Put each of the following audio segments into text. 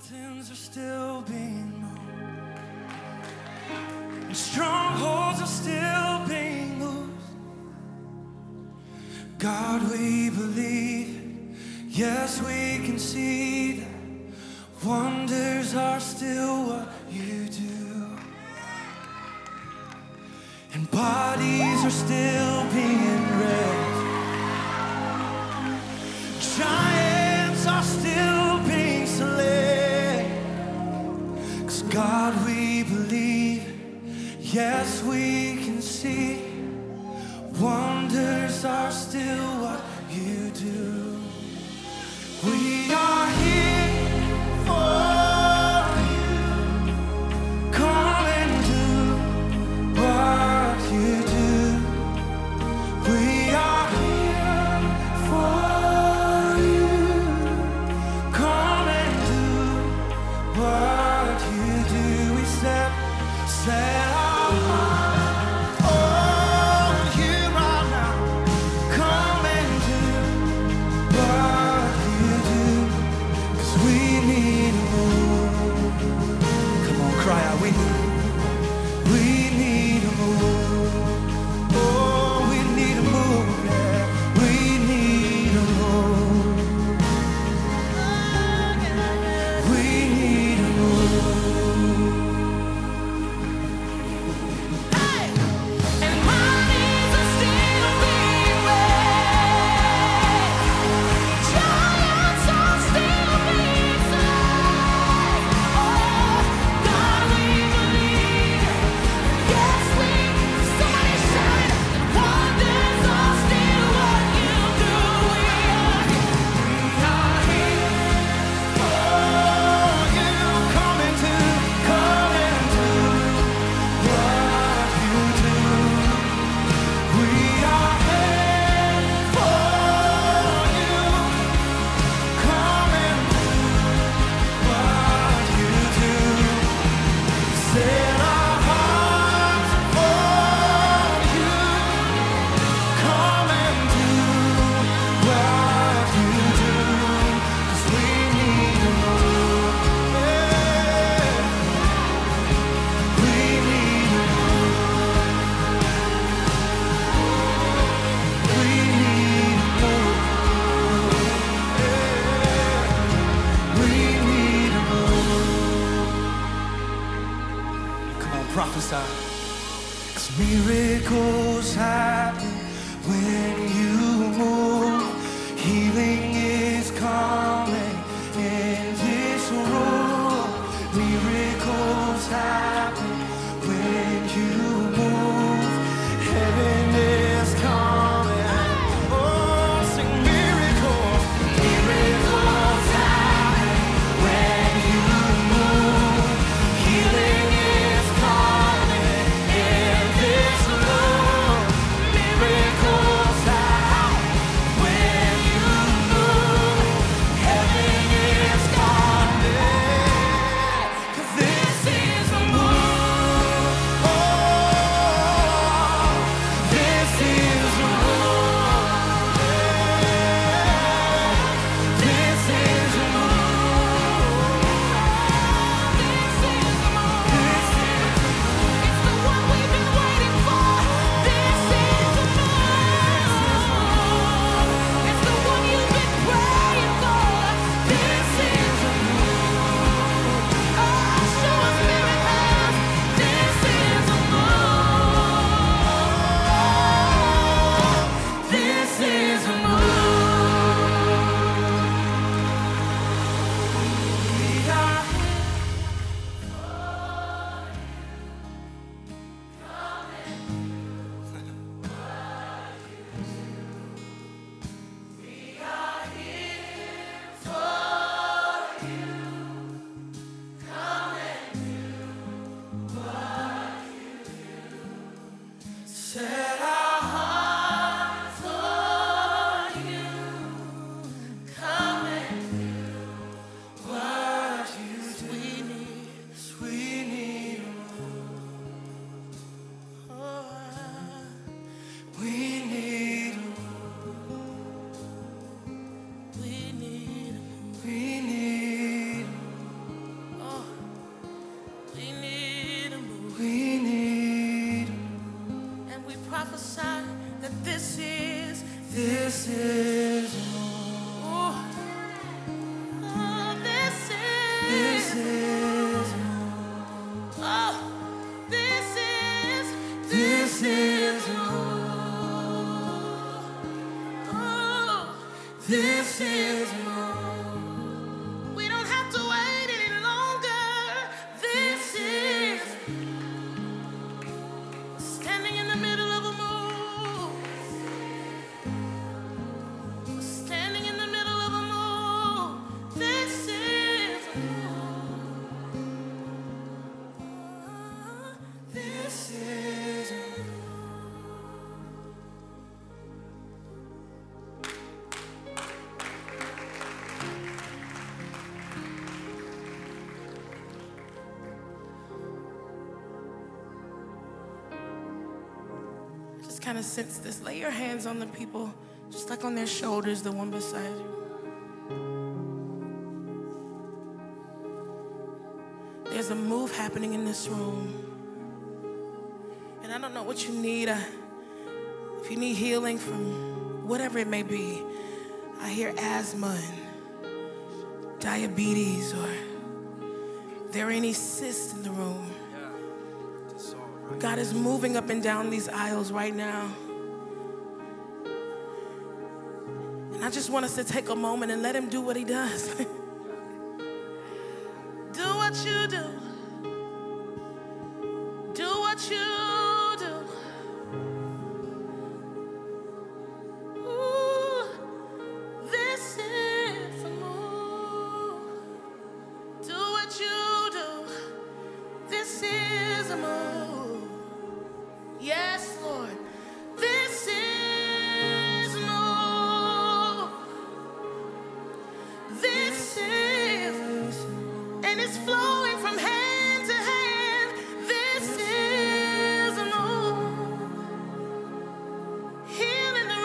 Mountains are still being moved, and strongholds are still being loosed. God, we believe it. Yes, we can see that wonders are still what you do, and bodies are still being raised. Giants are still being slain. 'Cause God, we believe, yes, we can see, wonders are still what you do. We are here for you. Come and do what you do. We are here for you. Come and do what you do. We set our heart on you right now. Come and do what you do. 'Cause we need a move. Come on, cry out. We need a move. Oh, we need a move, yeah. We need a move. We need a move. And mountains are still being raised. Giants are still being slain. Oh, God, we believe. Yes, somebody shout it. Wonders are still what you do. We are here For you, come and do what you do. We are here for you. Come and do what you do. Set our hearts on you. Come and do what you do. 'Cause we need a move. Yeah. We need a move. We need a move. Yeah. We need a move. Come on, prophesy. 'Cause miracles happen when you move. Healing is coming in this room. Miracles happen when you move. Heaven is coming. Oh, sing miracles. Miracles happen when you move. Healing is coming in this room. Miracles happen when you move. This is a move. We don't have to wait any longer. This is standing in the middle of a move. Standing in the middle of a move. This is a move. This is a move. Just kind of sense this. Lay your hands on the people, just like on their shoulders, the one beside you. There's a move happening in this room. And I don't know what you need. If you need healing from whatever it may be, I hear asthma and diabetes, or if there are any cysts in the room. God is moving up and down these aisles right now. And I just want us to take a moment and let him do what he does. Do what you do. Do what you do. Ooh, this is a move. Do what you do. This is a move. Yes, Lord. This is a move. This is, and it's flowing from hand to hand. This is a move. Heal in the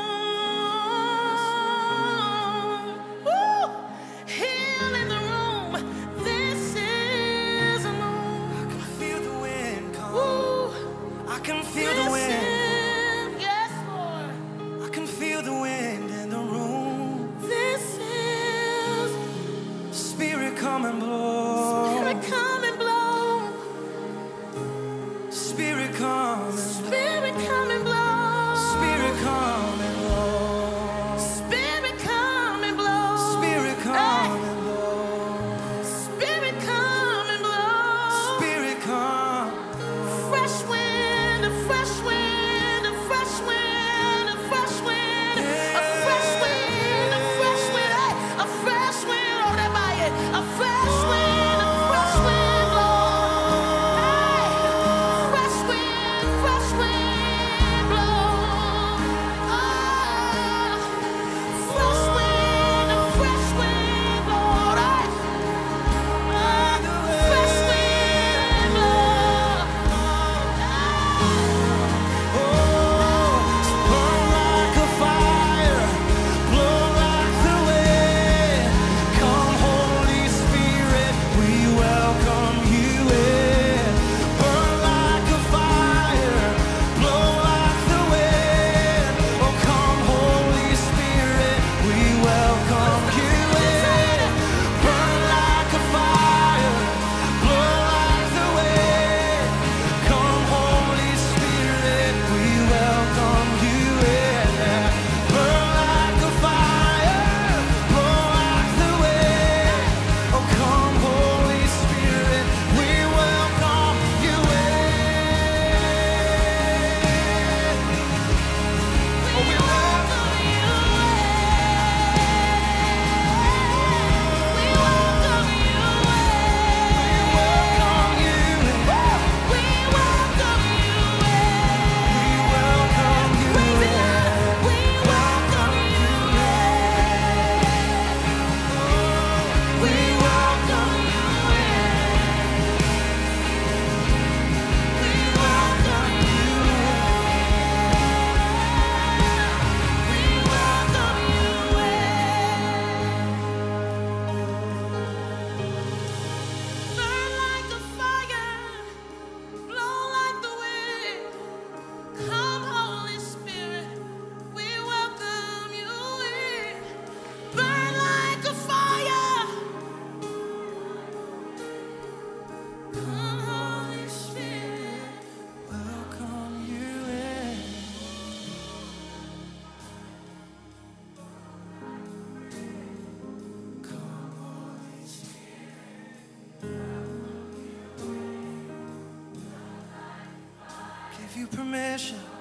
room. Woo! Heal in the room. This is a move. I can feel the wind come. Woo! I can feel the wind. Yes, Lord. I can feel the wind in the room. This is Spirit come and blow. Spirit come and blow. Spirit come and blow. Spirit come and blow. Spirit come and blow. Spirit come and blow. Spirit come and blow. Spirit come and blow. Spirit come. Fresh wind, a fresh wind, a fresh wind, a fresh wind, a fresh wind, a fresh wind, a fresh wind, oh, that by it, a fresh wind. you permission